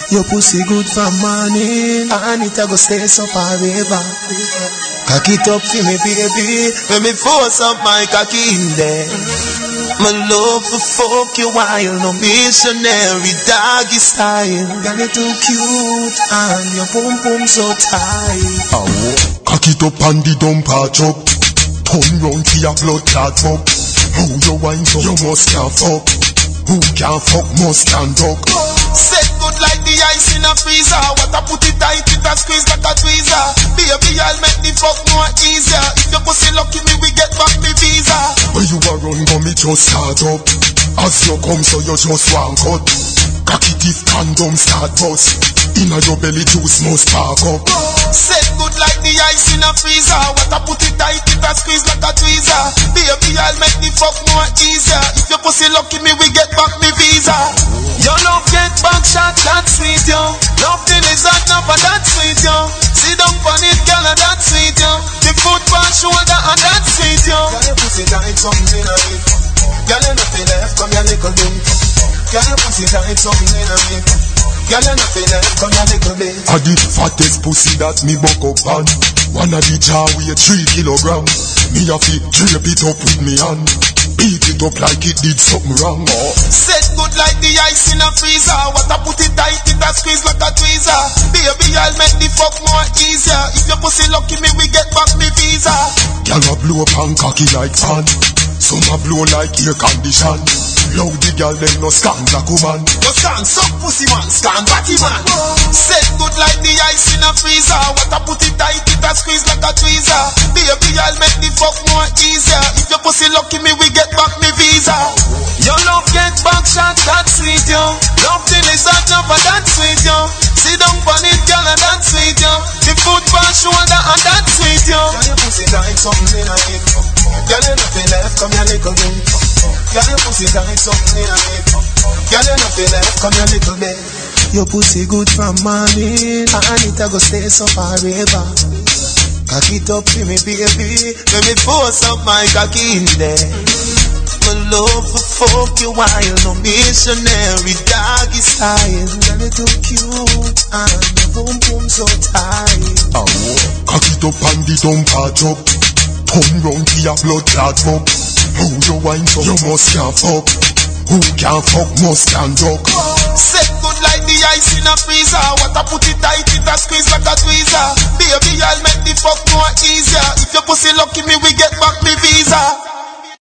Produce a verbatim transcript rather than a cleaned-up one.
Your pussy good from morning, and it a go stay so forever. Cock it up for me, baby. When me force up my cocky in there. My love for fuck you while no missionary doggy style. Girl, you too cute and your pum pum so tight. Oh, cock it up and the dump a chop. Turn round to your blood clot fuck. How you wine so you must can't fuck. Who can't fuck must can't talk. Set good like the ice in a freezer. What I put it tight, it a squeeze like a tweezer. Baby, I'll make the fuck more easier. If your pussy lucky me, we get back me visa. When you a run, go me just start up. As you come, so you just want cut. Cocky teeth condom start bust. Inna your belly juice must spark up. Set good like the ice in a freezer. What I put it tight, it a squeeze like a tweezer. Baby, I'll make the fuck more easier. If your pussy lucky me, we get back me visa. Your love get back shot, that sweet yo. Love the lizard number, that sweet yo. Sit down on it, girl, and that sweet yo. The foot on shoulder, and that sweet yo. Girl, your pussy tight, something in a it. Girl, you nothing left, come your little bit. Girl, your pussy tight, something in a it. Girl, you nothing left, come your little bit. I did fattest pussy that me buck up on. One of the jaw weigh three kilogram. Me a fi drape it up with me hand. Beat it up like it did something wrong. Oh. Set good like the ice in a freezer. What I put it tight, it a squeeze like a tweezer. Baby, I'll make the fuck more easier. If your pussy lucky me, we get back me visa. Girl a blow up and cocky like fan. Some a blow like air condition. Loud the girl them no scan like woman. No scan suck pussy man, scan batty man. Set good like the ice in a freezer. What I put it tight, it a squeeze like a tweezer. Baby, I'll make the fuck more easier. If your pussy lucky me, we get back me visa. Your love get back shot, that sweet yo. Love the lizard jump and that sweet yo. Sit down on it, girl, and that sweet yo. The foot on shoulder and that sweet yo. Girl, your pussy tight, something in a it. Girl, you nothing left, come your little bit. Girl, your pussy tight, something in a it. Girl, you nothing left, come your little bit. Your pussy good from morning, and it a go stay so forever. Cock it up for me, baby. Let me force up my cocky in there. My love for fuck you while no missionary doggy style. Girl, you too cute and your boom boom so tight. Oh, cock it up and the dump a chop. Turn round to your blood clot fuck. How you wine so you must can't fuck. Who can't fuck must can't talk. Set good like the ice in a freezer. What I put it tight, it a squeeze like a tweezer. Baby, I'll make the fuck more easier. If your pussy lucky me, we get back me visa.